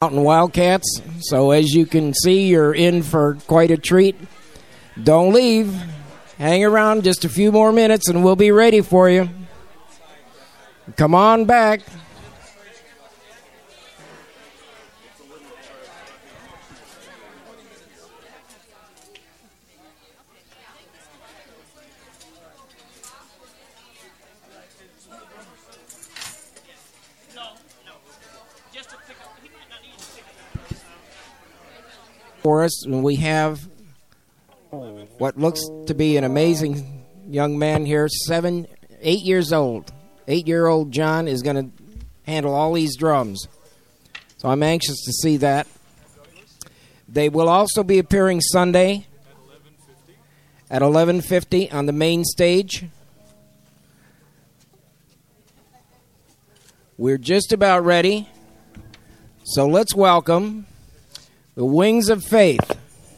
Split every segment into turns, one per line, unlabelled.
Mountain Wildcats. So as you can see, you're in for quite a treat. Don't leave. Hang around just a few more minutes and we'll be ready for you. Come on back. For us, and we have what looks to be an amazing young man here, 8 years old. 8-year-old John is going to handle all these drums. So I'm anxious to see that. They will also be appearing Sunday at 11:50 on the main stage. We're just about ready. So let's welcome the Wings of Faith.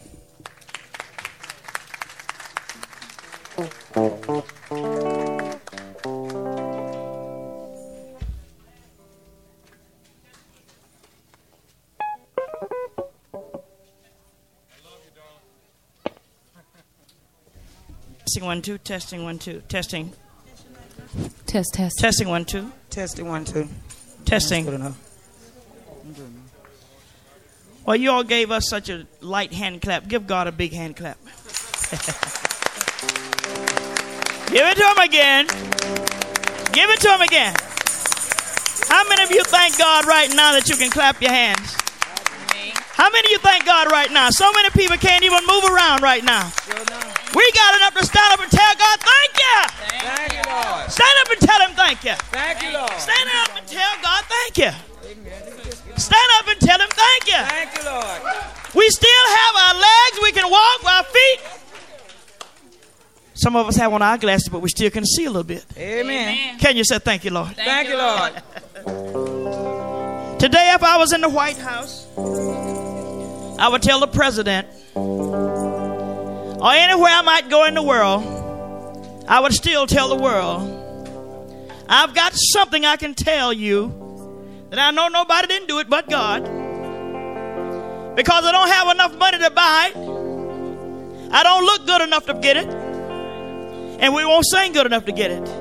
Testing 1 2, testing 1 2, testing.
Test.
Testing 1 2.
Testing 1 2.
Testing.
Good enough.
Well, you all gave us such a light hand clap. Give God a big hand clap. Give it to him again. Give it to him again. How many of you thank God right now that you can clap your hands? How many of you thank God right now? So many people can't even move around right now. We got enough to stand up and tell God, thank you.
Thank you, Lord.
Stand up and tell him thank you.
Thank you, Lord.
Stand up and tell God thank you. Stand up and tell him thank you.
Thank you, Lord.
We still have our legs. We can walk with our feet. Some of us have on our glasses, but we still can see a little bit.
Amen.
Can you say thank you, Lord?
Thank you, Lord.
Today, if I was in the White House, I would tell the president, or anywhere I might go in the world, I would still tell the world, I've got something I can tell you that I know nobody didn't do it but God. Because I don't have enough money to buy it. I don't look good enough to get it. And we won't sing good enough to get it.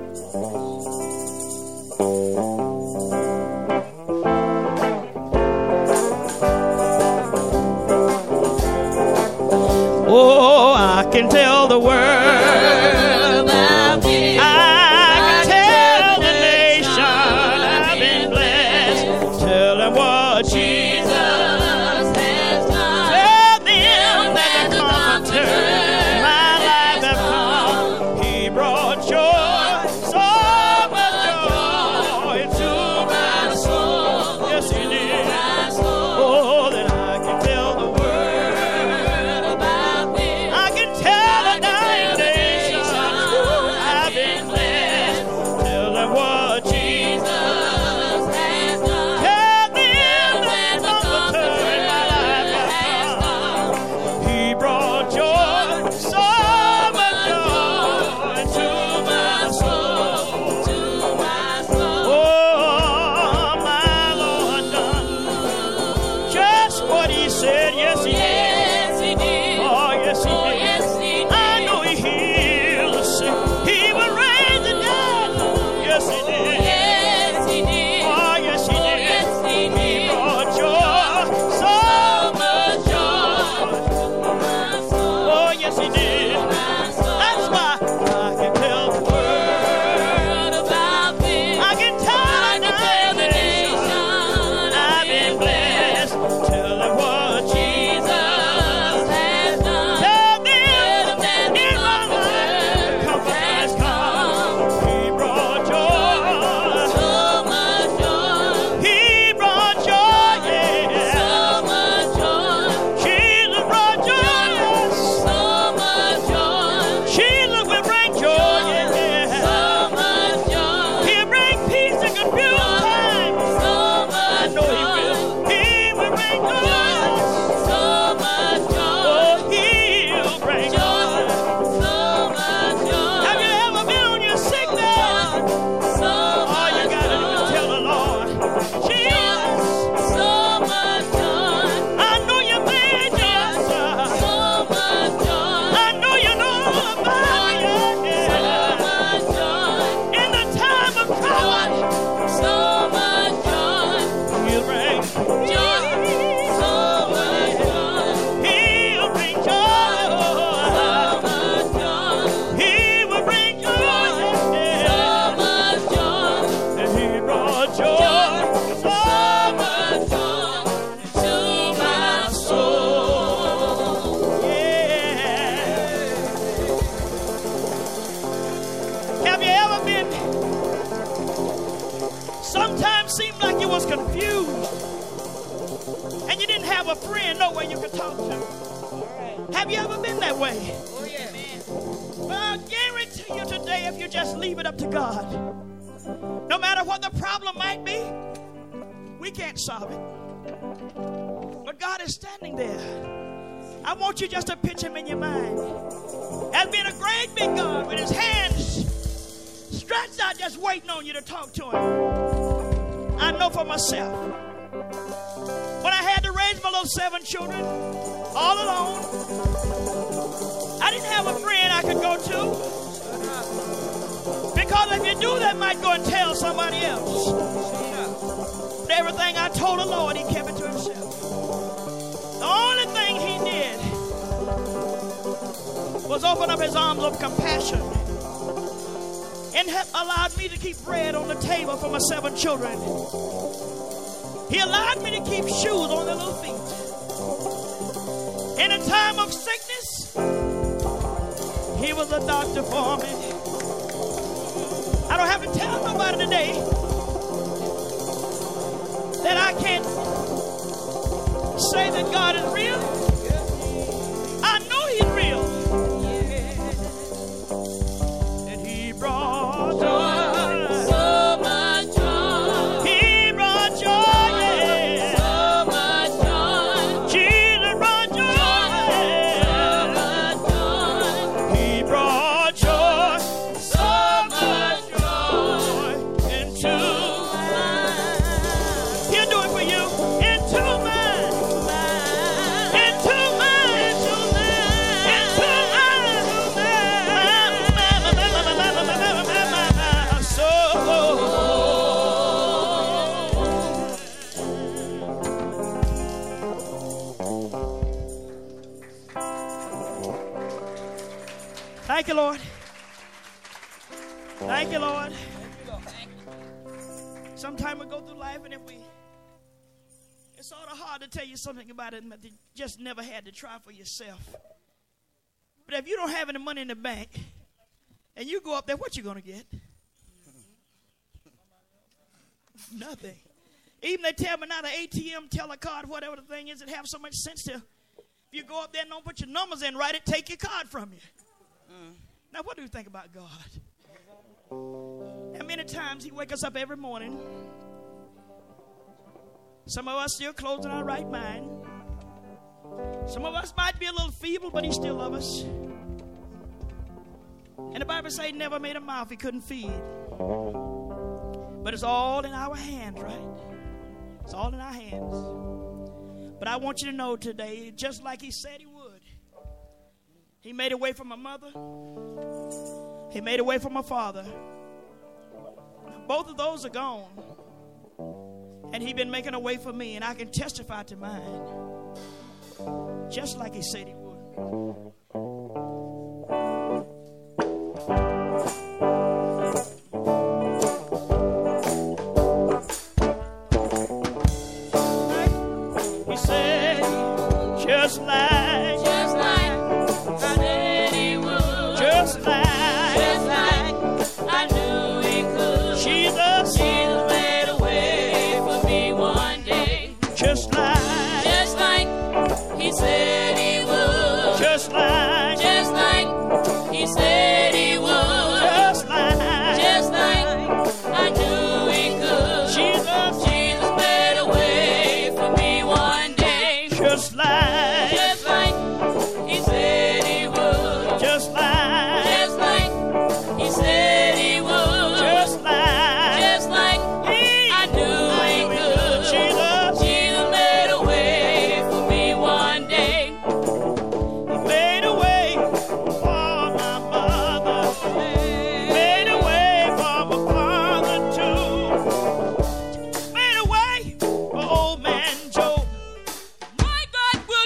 Oh, I can tell the world about me. I can tell the nation I've been blessed. Tell them what Jesus has done. Tell them that the Comforter in my life has come. He brought joy, so much joy into my soul. Yes, he did. Oh, that I can tell the world. Jesus and you didn't have a friend nowhere you could talk to. Have you ever been that way?
Oh, yeah.
Well, I guarantee you today, if you just leave it up to God, no matter what the problem might be, we can't solve it. But God is standing there. I want you just to picture him in your mind as being a great big God with his hands stretched out, just waiting on you to talk to him. I know for myself, when I had to raise my little 7 children all alone, I didn't have a friend I could go to, because if you do that, might go and tell somebody else. But everything I told the Lord, he kept it to himself. The only thing he did was open up his arms of compassion and allowed me to keep bread on the table for my 7 children. He allowed me to keep shoes on their little feet. In a time of sickness, he was a doctor for me. I don't have to tell nobody today that I can't say that God is real. I know he's real. And he brought joy.
So much joy.
He brought joy. Yeah.
So much joy.
Jesus brought joy. He brought joy.
So much joy.
Into he'll do it for you. Into mine. Into mine. Into mine. So thank you, Lord. Thank you, Lord. Sometimes we go through life, and it's sort of hard to tell you something about it that you just never had to try for yourself. But if you don't have any money in the bank, and you go up there, what you going to get? Nothing. Even they tell me now the ATM, teller card, whatever the thing is, it have so much sense to, if you go up there and don't put your numbers in right, it take your card from you. Now, what do you think about God? And many times he wake us up every morning. Some of us still closing our right mind. Some of us might be a little feeble, but he still loves us. And the Bible says he never made a mouth he couldn't feed. But it's all in our hands, right? It's all in our hands. But I want you to know today, just like he said he would, he made a way for my mother. He made a way for my father. Both of those are gone. And he's been making a way for me, and I can testify to mine. Just like he said he would. He said, just like
I said he would.
just like
I knew he could.
Jesus
made a way for me one day.
just like
He said he would.
just like
He said he would.
just like
I knew he could.
Jesus
made a way for me one day.
just like
He said he would.
just like
He said he would.
just like
I knew he could.
Jesus
made a way for me one day.
made a way for my mother, made a way for my father too, made a way for old man Joe.
My God will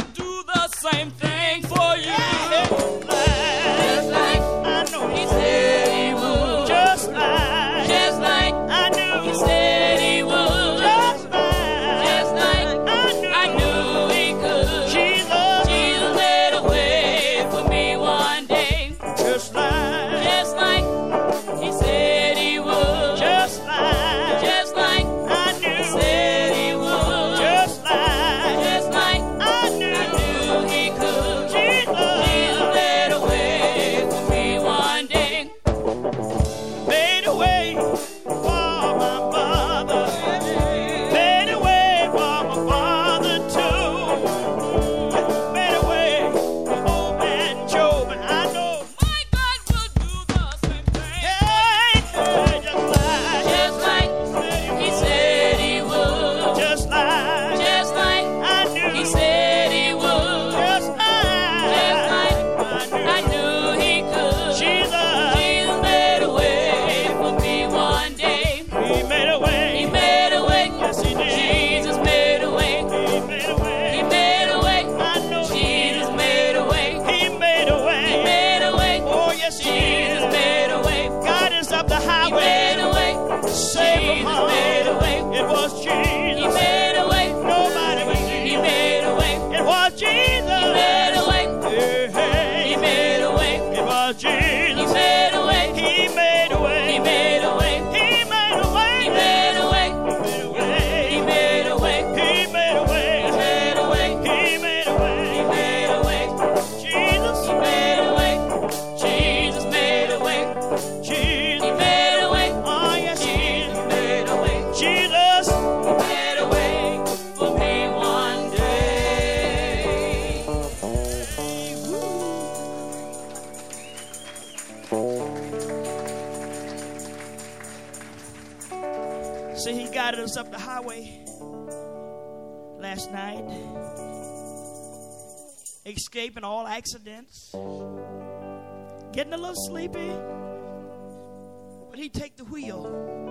invited us up the highway last night, escaping all accidents, getting a little sleepy, but he take the wheel.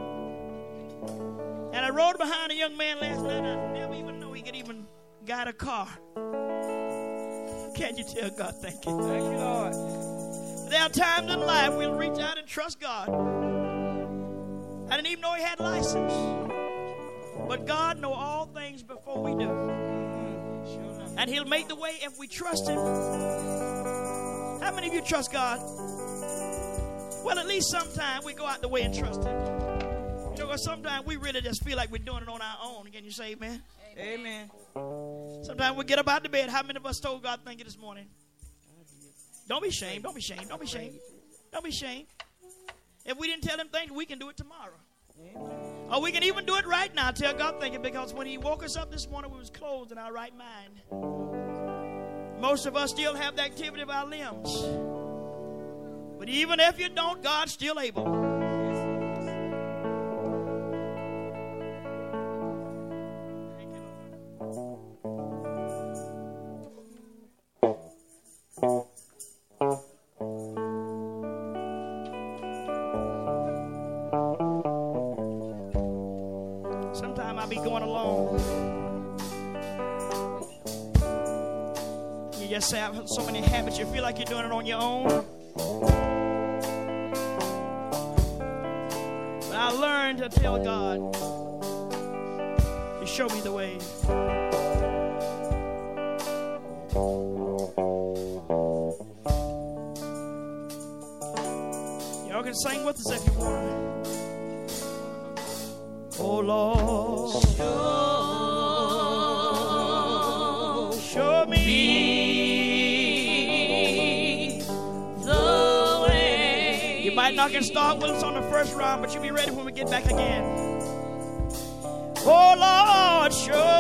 And I rode behind a young man last night. I never even know he could even guide a car. Can you tell God thank you?
Thank you, Lord.
There are times in life we'll reach out and trust God. I didn't even know he had a license. But God knows all things before we do. And he'll make the way if we trust him. How many of you trust God? Well, at least sometimes we go out the way and trust him. You know, sometimes we really just feel like we're doing it on our own. Can you say amen?
Amen.
Sometimes we get up out of bed. How many of us told God thank you this morning? Don't be ashamed. Don't be ashamed. Don't be ashamed. Don't be ashamed. If we didn't tell him thank you, we can do it tomorrow. Or we can even do it right now. Tell God thank you, because when he woke us up this morning, we was clothed in our right mind. Most of us still have the activity of our limbs. But even if you don't, God's still able. Sometimes I'll be going along. You just have so many habits. You feel like you're doing it on your own. But I learned to tell God to show me the way. Y'all can sing with us if you want. Oh Lord, show me the way. You might not can start with us on the first round, but you'll be ready when we get back again. Oh Lord, show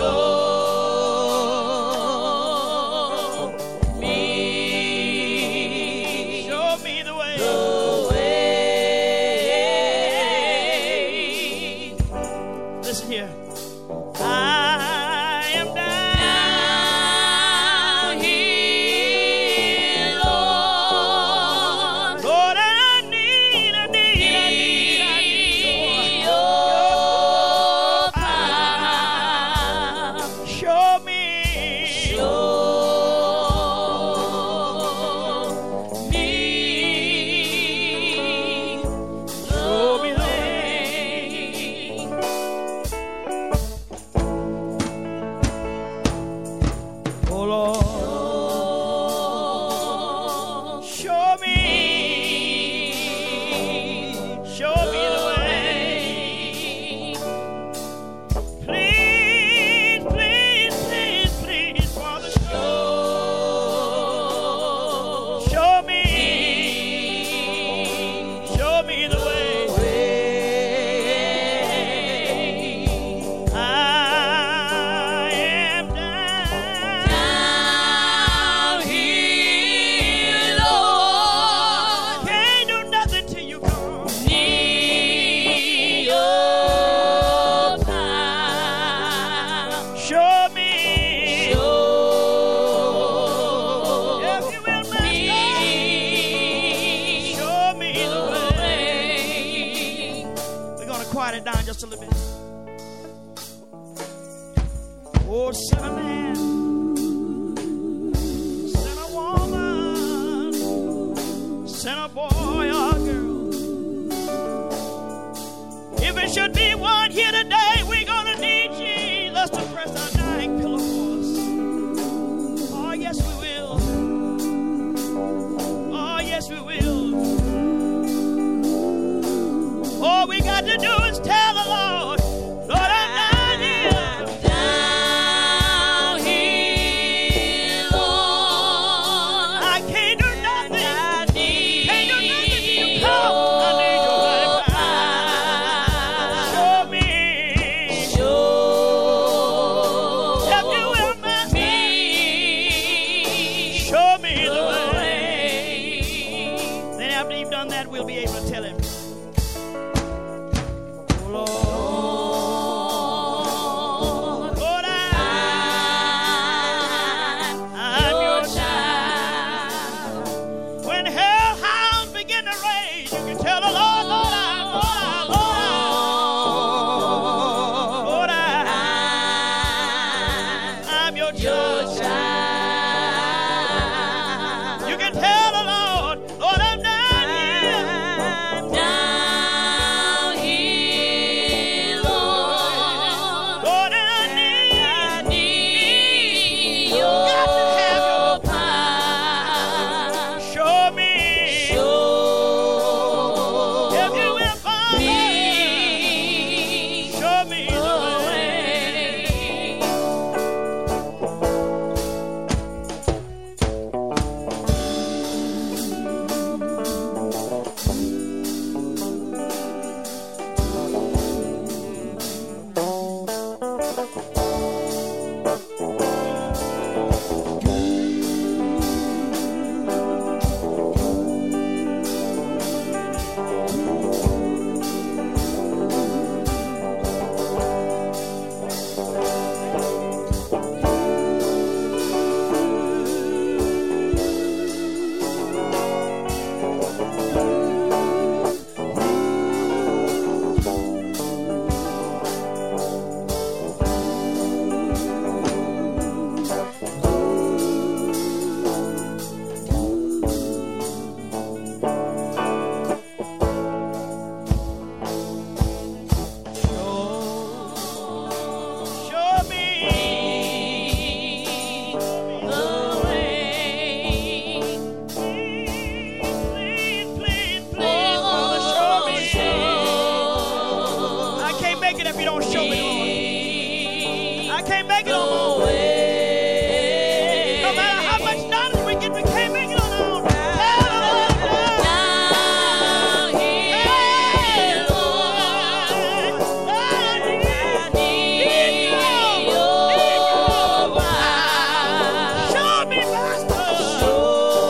me the way. Listen here. I am down here, Lord. Lord, I need your power. Show me. Quiet it down just a little bit. Oh, send a man, send a woman, send a boy or girl. If it should be one here today, we're gonna need Jesus to press our dying pillow for us. Oh, yes, we will. Oh, yes, we will. All we got to do is tell the Lord, Lord, I'm down here. Down here, Lord. I can't do nothing. Can't do nothing your child.
child.
You can tell the Lord, Lord, I'm down here.
Down here, Lord.
Lord, I
Need
got to have
your power.
need. Show me.
Show
If you will, Father,
me
show me
the
the way.
way.
Show me.
The way.
Please, please, Father, show me. I can't make it if you don't show me, Lord. I can't make it on my own. No matter how much knowledge we get, we can't make it on our own. Tell the Lord,
Down here, Lord.
I
Need your power.
show me, Master.
Show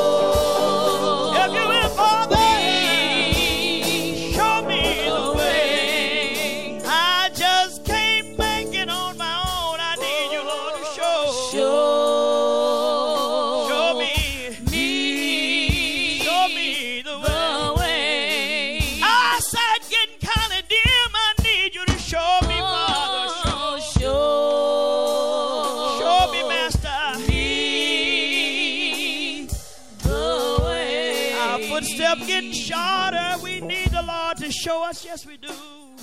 If you will, Father, show me the
the
way.
way.
I just can't make it on my own. I need you, Lord, to show.
Show
Show me.
me
Show me the way.
the way.
Eyesight getting kind of dim. I need you to show me, Father. Show me, Master.
me the way.
Our footsteps getting shorter. We need the Lord to show us. Yes, we do.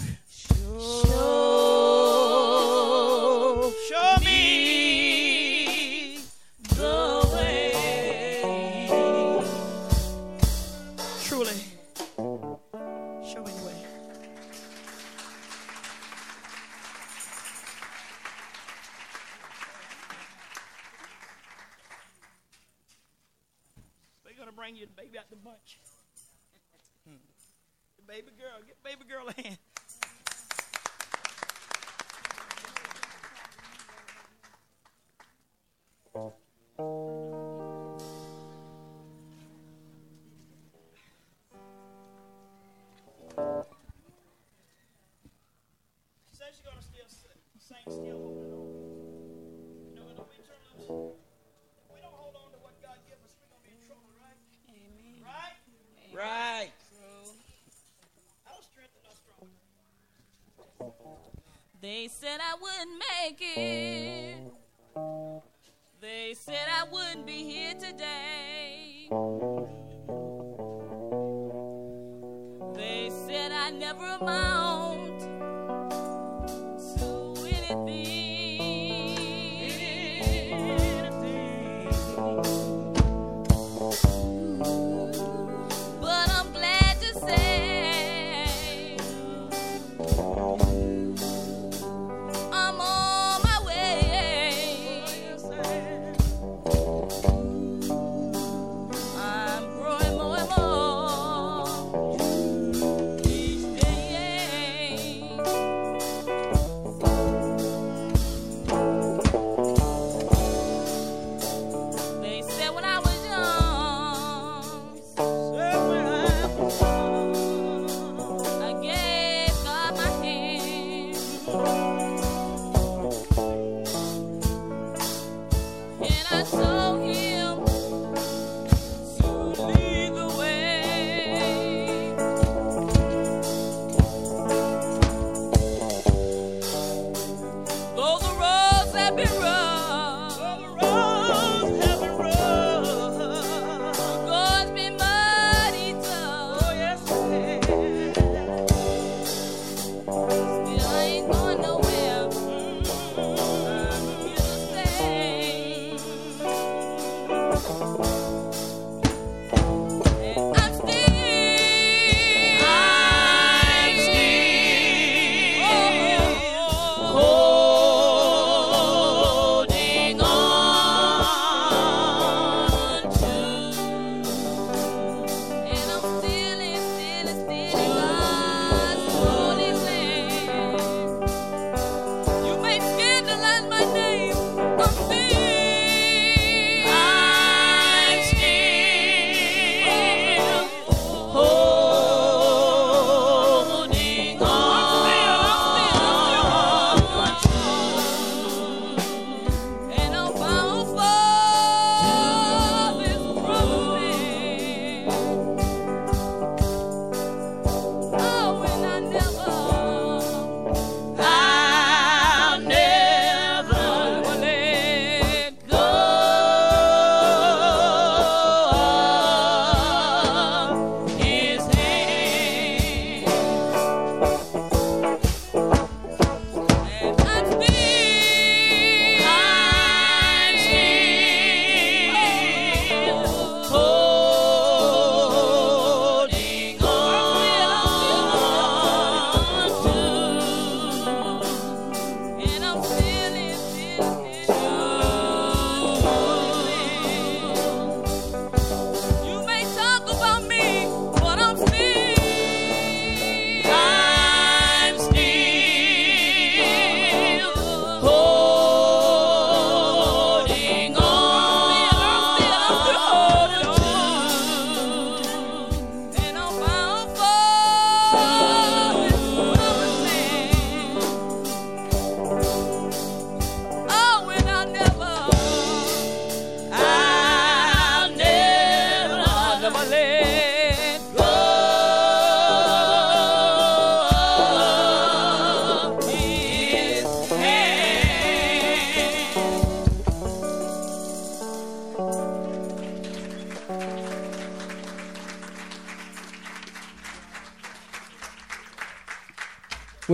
Show me.
the way.
Truly. Show me the way. We're going to bring you the baby out the bunch. The baby girl. Get baby girl a hand. She says she's going to still sing, still holding on. You know, it'll be true. If we don't hold on to what God gives us, we're going to be in trouble, right? Amen. Right?
Right.
That'll strengthen us strong.
They said I wouldn't make it. They said I wouldn't be here today. They said I never amount to anything. But I'm glad to say I'm on my way.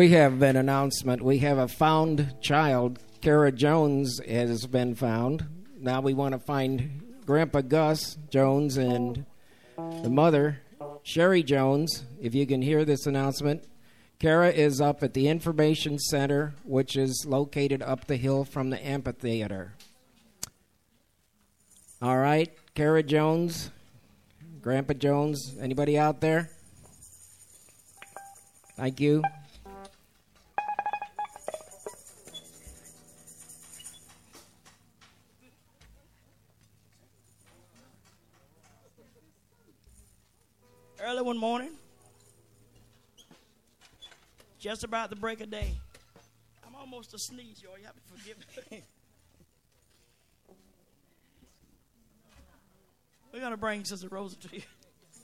We have an announcement. We have a found child. Kara Jones has been found. Now we want to find Grandpa Gus Jones and the mother, Sherry Jones. If you can hear this announcement, Kara is up at the Information Center, which is located up the hill from the amphitheater. All right, Kara Jones, Grandpa Jones, anybody out there? Thank you.
Early one morning, just about the break of day. I'm almost a sneeze, y'all. You have to forgive me. We're going to bring Sister Rosa to you.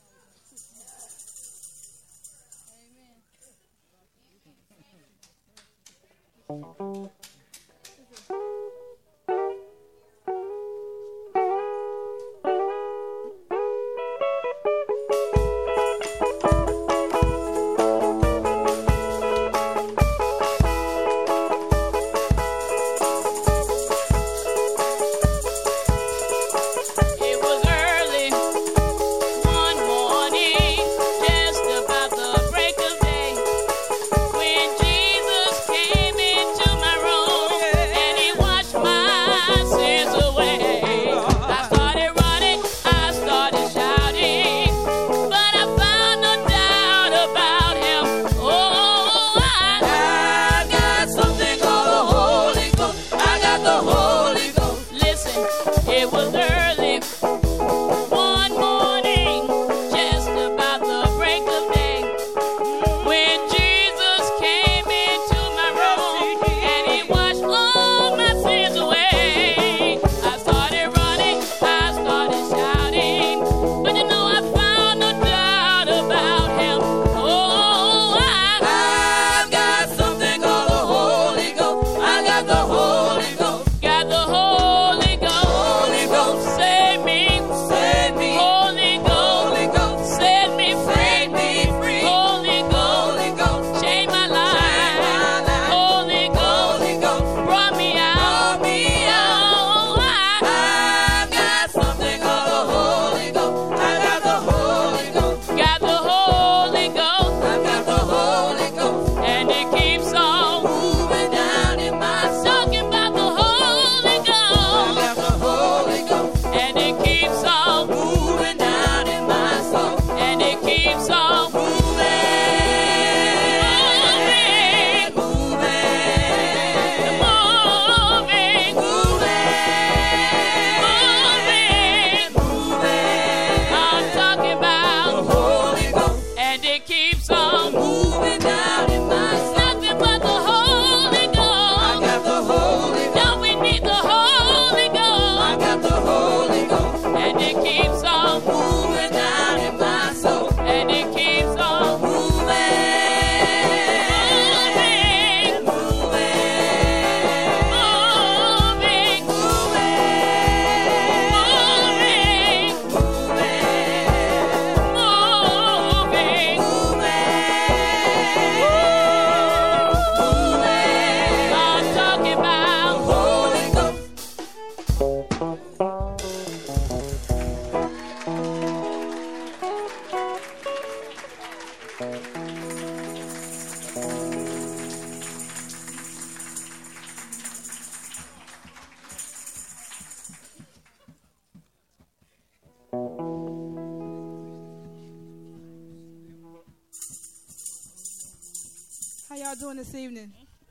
How y'all doing this evening?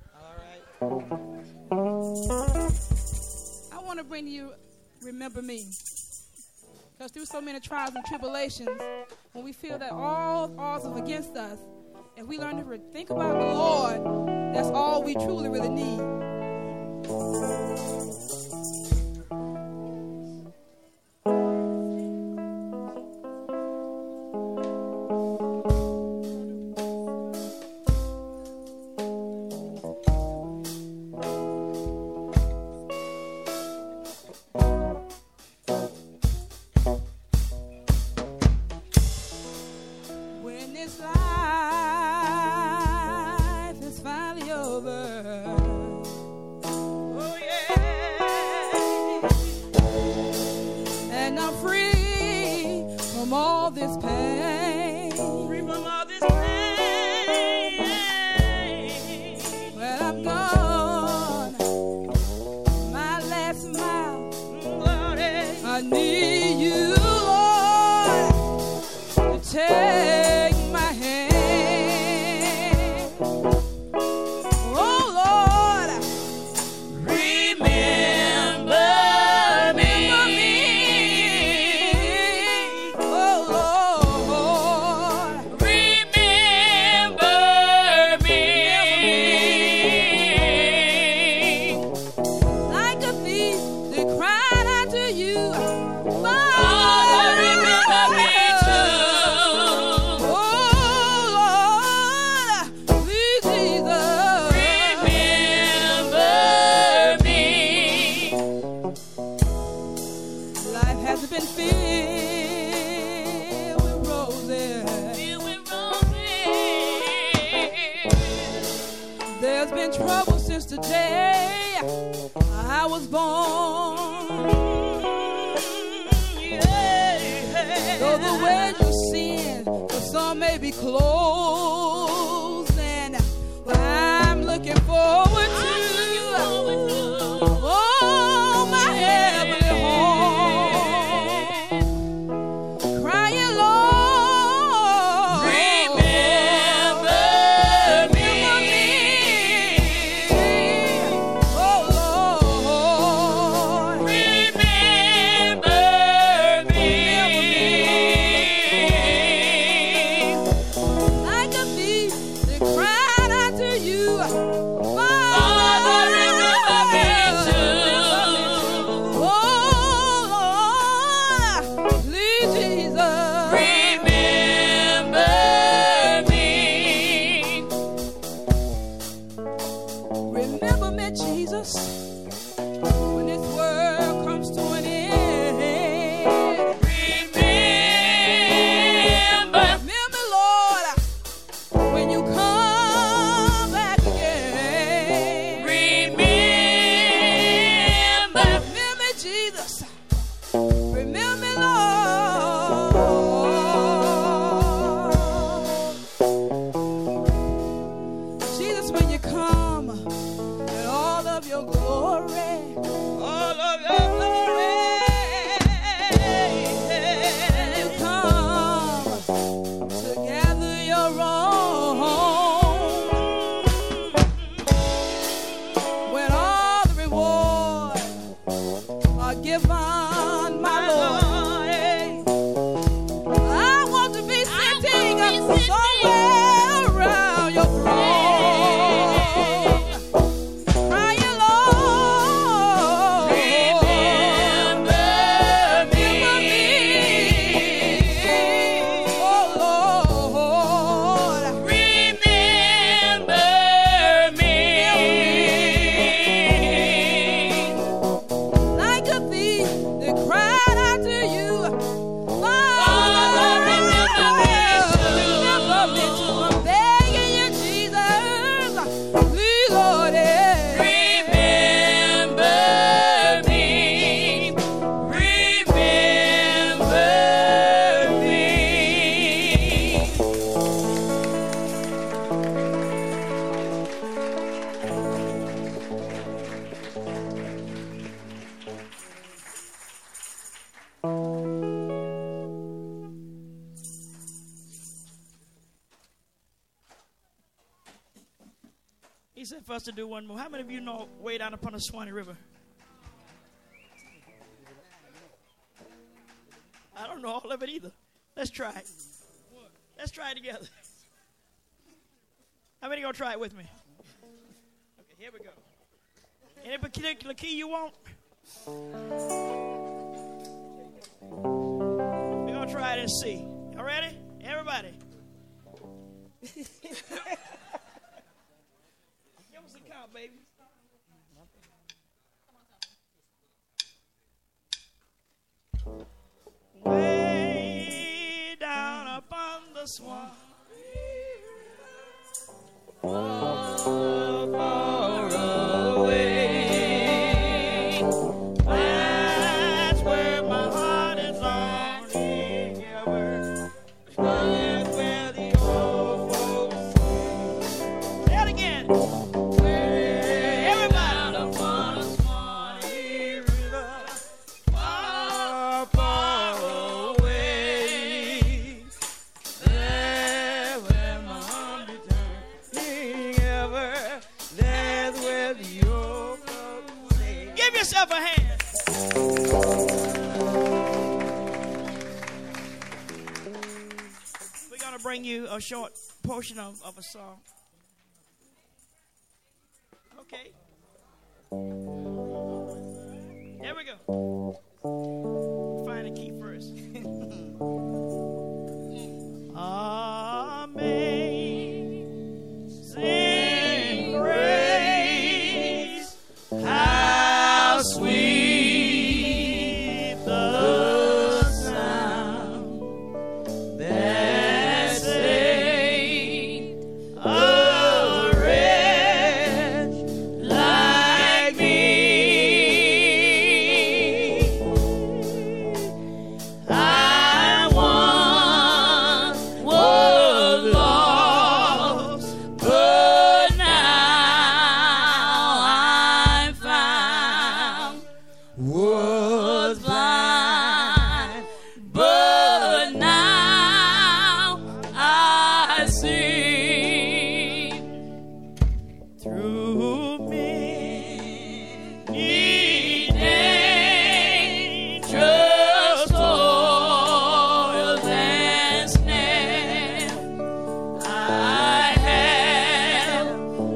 All right.
I want to bring to you Remember Me. Because through so many trials and tribulations, when we feel that all odds are against us, and we learn to think about the Lord, that's all we truly really need. When this life is from all this pain.
Free from all this pain.
When I'm gone, my last mile,
Lord,
I need you, Lord, to take my hand. Oh, Lord,
remember me.
oh, Lord,
Remember me.
like a thief that cried out to you.
Father, remember me too.
Oh, Lord, please, Jesus.
Remember me.
Life hasn't been filled with roses.
Filled with roses.
There's been trouble since the day I was born. Though the way you sin for some may be closed, and I'm looking forward to oh, my heavenly home. Crying, Lord,
Remember me.
oh Lord,
Remember me.
like a thief that cried out to you.
Father, remember me too.
Oh Lord, please, Jesus.
Remember me.
Remember me, Jesus, when this world comes to an end.
Remember.
Remember, Lord, when you come back again.
Remember.
Remember, Jesus. Remember, Lord. Jesus, when you come in all of your glory.
All of your glory.
And you come to gather your own. When all the reward are given, my Lord, I want to be sitting somewhere around your throne. Crying, Lord,
Remember me.
oh Lord,
Remember me.
like a thief that cried out to you.
Father, remember me too.
Remember me too. I'm begging you, Jesus. Please, Lord,
Remember me. Remember me. He said for us to do one more. How many of you know way down upon the Swanee River? I don't know all of it either. Let's try it. Let's try it together. How many gonna try it with me? Okay, here we go. Any particular key you want? We're gonna try it and see. Y'all ready? Everybody. Give us a count, baby. Way down upon the Swan. Far, far away. That's where my heart is longing. Yeah, where bring you a short portion of a song. Okay. There we go. Find a key first. Amazing grace, how sweet the sound that saved a wretch like me. I once was lost, but now I'm found. Was blind, but now I see. Through many dangerous toils and snares, I have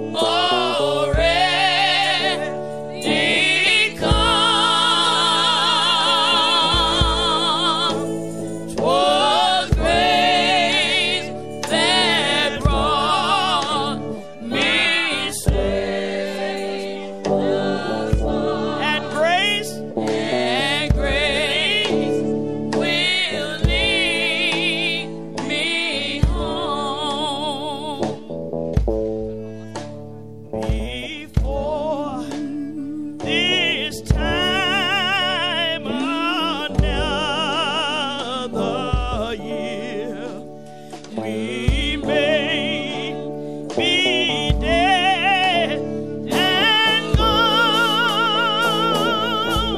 already come. 'Twas grace that brought me safe thus far. And grace will lead me home. Before this time another year, we may be dead and gone.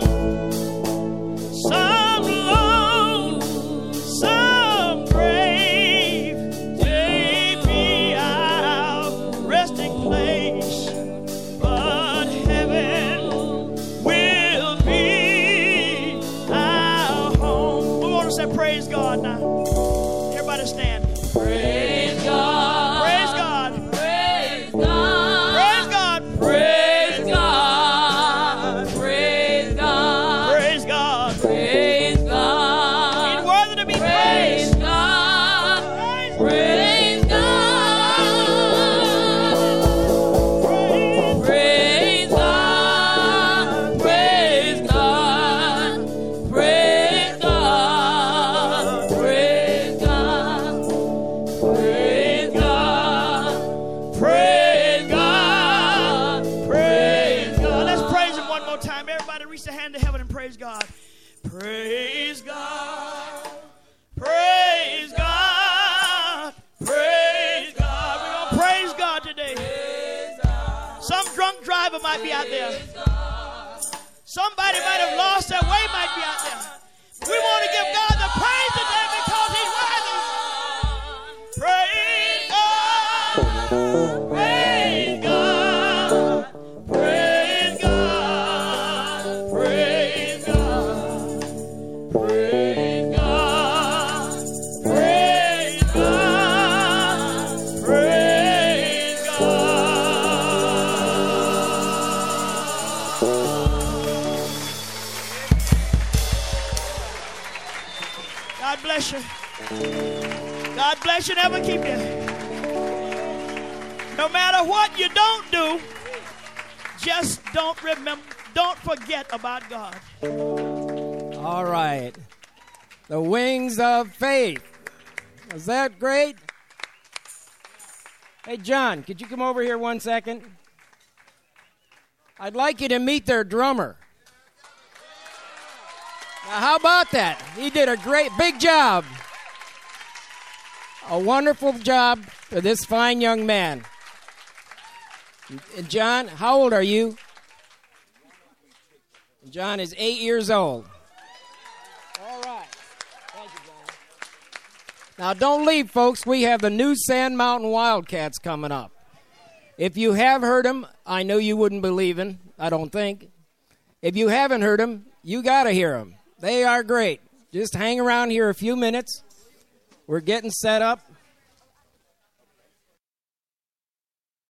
Some low, some brave, may be our resting place, but heaven will be our home. We want to say praise God now. Everybody stand. Praise God. Praise God. Praise God. Praise God. Praise God. Praise God. Praise God. Praise God. He's worthy to be praised. God. Praise God. Praise God. Praise God. Praise God. Praise God. Praise God. Praise God. Praise God. Let's praise him one more time. Everybody reach their hand to heaven and praise God. Praise God. Praise God. Praise God. We're going to praise God today. Some drunk driver might be out there. Somebody might have lost their way, might be out there. We want to give God the praise today because he's worthy. Praise God. Praise God. Praise God. Praise God. Praise God. Praise God. Praise God. God bless you. God bless you. Never keep you. No matter what you don't do, just don't forget about God.
All right. The Wings of Faith. Was that great? Hey, John, could you come over here 1 second? I'd like you to meet their drummer. Now, how about that? He did a big job. A wonderful job for this fine young man. And John, how old are you? John is 8 years old. All right. Thank you, John. Now, don't leave, folks. We have the new Sand Mountain Wildcats coming up. If you have heard them, I know you wouldn't believe in, I don't think. If you haven't heard them, you got to hear them. They are great. Just hang around here a few minutes. We're getting set up.